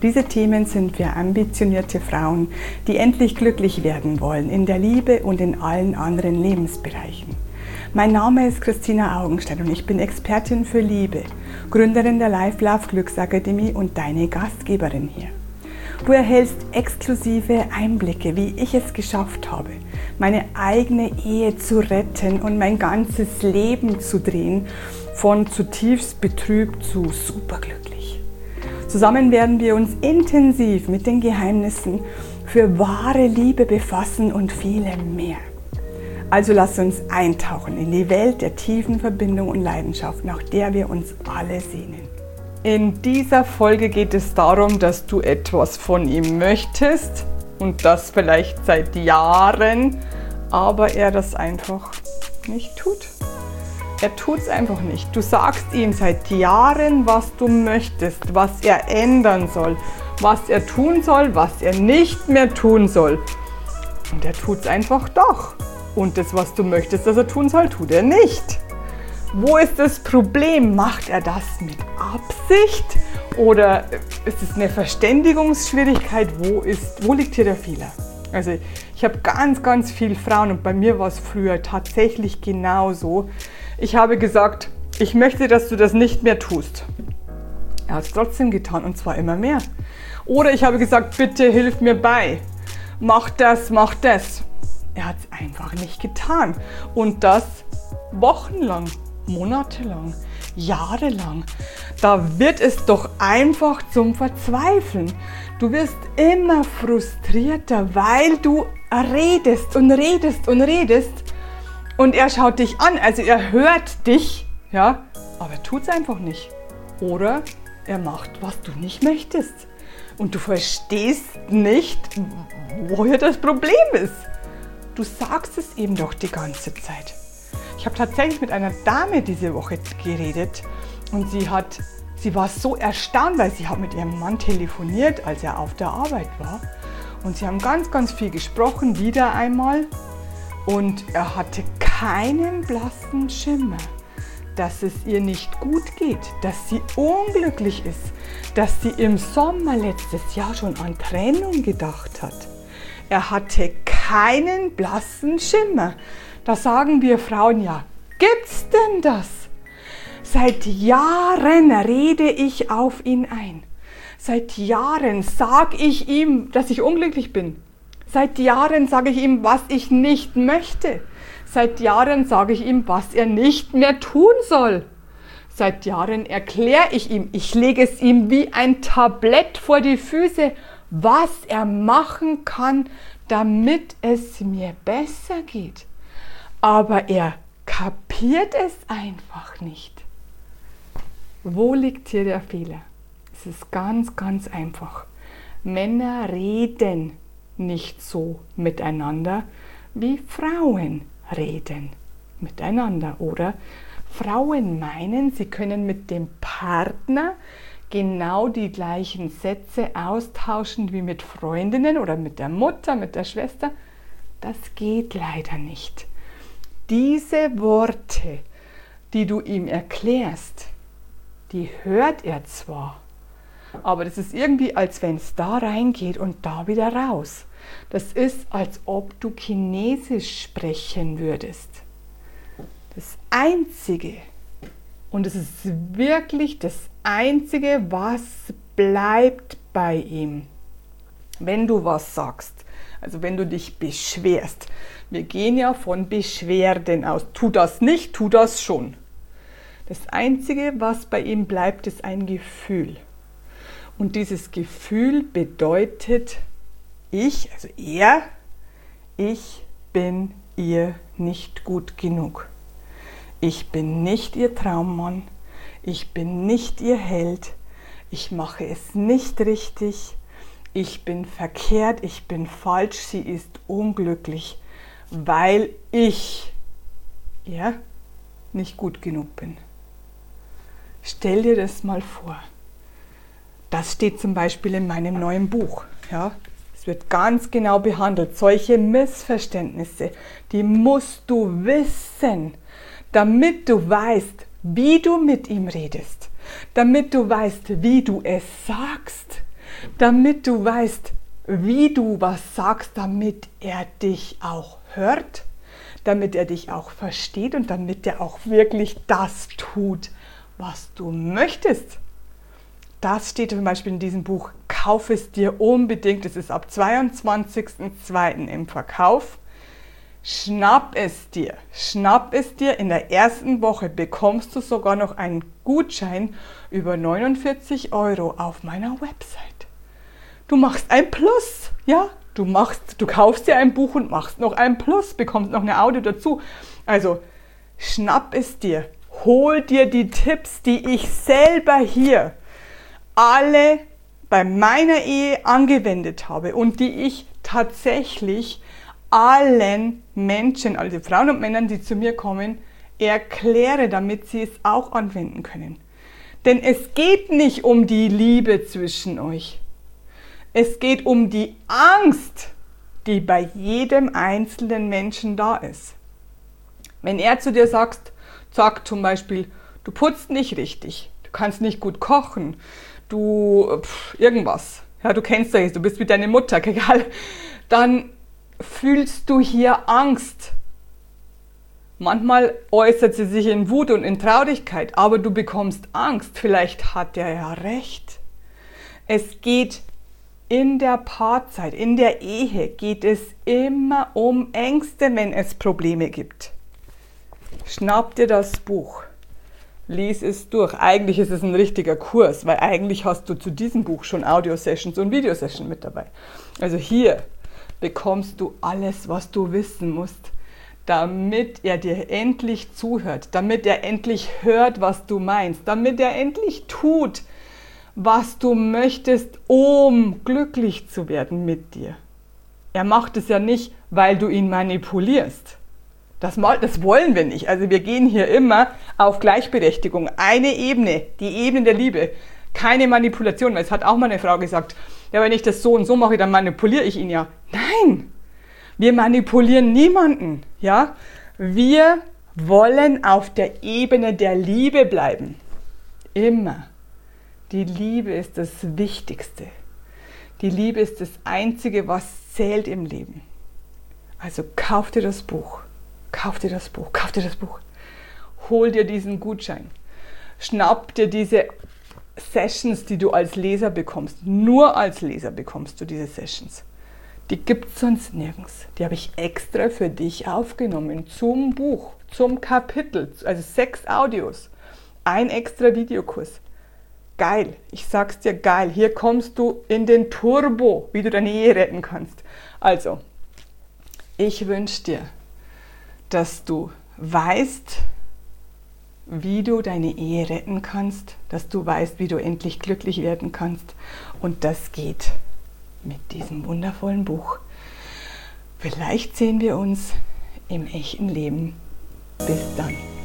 Diese Themen sind für ambitionierte Frauen, die endlich glücklich werden wollen in der Liebe und in allen anderen Lebensbereichen. Mein Name ist Christina Augenstein und ich bin Expertin für Liebe, Gründerin der Life Love Glücksakademie und deine Gastgeberin hier. Du erhältst exklusive Einblicke, wie ich es geschafft habe, meine eigene Ehe zu retten und mein ganzes Leben zu drehen, von zutiefst betrübt zu superglücklich. Zusammen werden wir uns intensiv mit den Geheimnissen für wahre Liebe befassen und vielem mehr. Also lass uns eintauchen in die Welt der tiefen Verbindung und Leidenschaft, nach der wir uns alle sehnen. In dieser Folge geht es darum, dass du etwas von ihm möchtest und das vielleicht seit Jahren, aber er das einfach nicht tut. Er tut es einfach nicht. Du sagst ihm seit Jahren, was du möchtest, was er ändern soll, was er tun soll, was er nicht mehr tun soll. Und er tut es einfach doch. Und das, was du möchtest, dass er tun soll, tut er nicht. Wo ist das Problem? Macht er das mit Absicht? Oder ist es eine Verständigungsschwierigkeit? Wo liegt hier der Fehler? Also ich habe ganz viele Frauen und bei mir war es früher tatsächlich genauso. Ich habe gesagt, ich möchte, dass du das nicht mehr tust. Er hat es trotzdem getan und zwar immer mehr. Oder ich habe gesagt, bitte hilf mir bei. Mach das, mach das. Er hat es einfach nicht getan. Und das wochenlang, monatelang, jahrelang. Da wird es doch einfach zum Verzweifeln. Du wirst immer frustrierter, weil du redest und redest und redest. Und er schaut dich an, also er hört dich, ja, aber er tut es einfach nicht. Oder er macht, was du nicht möchtest. Und du verstehst nicht, woher das Problem ist. Du sagst es ihm doch die ganze Zeit. Ich habe tatsächlich mit einer Dame diese Woche geredet und sie war so erstaunt, weil sie hat mit ihrem Mann telefoniert, als er auf der Arbeit war. Und sie haben ganz viel gesprochen, wieder einmal. Und er hatte keinen blassen Schimmer, dass es ihr nicht gut geht, dass sie unglücklich ist, dass sie im Sommer letztes Jahr schon an Trennung gedacht hat. Er hatte keinen blassen Schimmer. Da sagen wir Frauen ja, gibt's denn das? Seit Jahren rede ich auf ihn ein. Seit Jahren sage ich ihm, dass ich unglücklich bin. Seit Jahren sage ich ihm, was ich nicht möchte. Seit Jahren sage ich ihm, was er nicht mehr tun soll. Seit Jahren erkläre ich ihm, ich lege es ihm wie ein Tablett vor die Füße, was er machen kann, damit es mir besser geht. Aber er kapiert es einfach nicht. Wo liegt hier der Fehler? Es ist ganz einfach. Männer reden nicht so miteinander, wie Frauen reden miteinander. Oder Frauen meinen, sie können mit dem Partner genau die gleichen Sätze austauschen wie mit Freundinnen oder mit der Mutter, mit der Schwester. Das geht leider nicht. Diese Worte, die du ihm erklärst, die hört er zwar, aber das ist irgendwie, als wenn es da reingeht und da wieder raus. Das ist, als ob du Chinesisch sprechen würdest. Das Einzige, und es ist wirklich das Einzige, was bleibt bei ihm, wenn du was sagst, also wenn du dich beschwerst. Wir gehen ja von Beschwerden aus. Tu das nicht, tu das schon. Das Einzige, was bei ihm bleibt, ist ein Gefühl. Und dieses Gefühl bedeutet, ich bin ihr nicht gut genug. Ich bin nicht ihr Traummann. Ich bin nicht ihr Held. Ich mache es nicht richtig. Ich bin verkehrt. Ich bin falsch. Sie ist unglücklich, weil ich nicht gut genug bin. Stell dir das mal vor. Das steht zum Beispiel in meinem neuen Buch. Ja? Es wird ganz genau behandelt. Solche Missverständnisse, die musst du wissen, damit du weißt, wie du mit ihm redest, damit du weißt, wie du es sagst, damit du weißt, wie du was sagst, damit er dich auch hört, damit er dich auch versteht und damit er auch wirklich das tut, was du möchtest. Das steht zum Beispiel in diesem Buch. Kauf es dir unbedingt. Es ist ab 22.02. im Verkauf. Schnapp es dir. Schnapp es dir. In der ersten Woche bekommst du sogar noch einen Gutschein über 49 € auf meiner Website. Du machst ein Plus, ja? Du kaufst dir ein Buch und machst noch ein Plus, bekommst noch eine Audio dazu. Also schnapp es dir, hol dir die Tipps, die ich selber hier alle bei meiner Ehe angewendet habe und die ich tatsächlich allen Menschen, also Frauen und Männern, die zu mir kommen, erkläre, damit sie es auch anwenden können. Denn es geht nicht um die Liebe zwischen euch. Es geht um die Angst, die bei jedem einzelnen Menschen da ist. Wenn er zu dir sagt zum Beispiel, du putzt nicht richtig, du kannst nicht gut kochen, irgendwas, ja, du kennst das, du bist wie deine Mutter, egal, dann fühlst du hier Angst. Manchmal äußert sie sich in Wut und in Traurigkeit, aber du bekommst Angst. Vielleicht hat er ja recht. Es geht in der Paarzeit, in der Ehe geht es immer um Ängste, wenn es Probleme gibt. Schnapp dir das Buch, lies es durch. Eigentlich ist es ein richtiger Kurs, weil eigentlich hast du zu diesem Buch schon Audio-Sessions und Videosessions mit dabei. Also hier bekommst du alles, was du wissen musst, damit er dir endlich zuhört, damit er endlich hört, was du meinst, damit er endlich tut, was du möchtest, um glücklich zu werden mit dir. Er macht es ja nicht, weil du ihn manipulierst. Das wollen wir nicht. Also wir gehen hier immer auf Gleichberechtigung. Eine Ebene, die Ebene der Liebe. Keine Manipulation, weil es hat auch mal eine Frau gesagt, ja, wenn ich das so und so mache, dann manipuliere ich ihn ja. Nein, wir manipulieren niemanden. Ja? Wir wollen auf der Ebene der Liebe bleiben. Immer. Die Liebe ist das Wichtigste. Die Liebe ist das Einzige, was zählt im Leben. Also kauf dir das Buch. Kauf dir das Buch. Kauf dir das Buch. Hol dir diesen Gutschein. Schnapp dir diese Sessions, die du als Leser bekommst. Nur als Leser bekommst du diese Sessions. Die gibt es sonst nirgends. Die habe ich extra für dich aufgenommen. Zum Buch, zum Kapitel. Also 6 Audios. Ein extra Videokurs. Geil, ich sag's dir, geil. Hier kommst du in den Turbo, wie du deine Ehe retten kannst. Also, ich wünsche dir, dass du weißt, wie du deine Ehe retten kannst, dass du weißt, wie du endlich glücklich werden kannst. Und das geht mit diesem wundervollen Buch. Vielleicht sehen wir uns im echten Leben. Bis dann.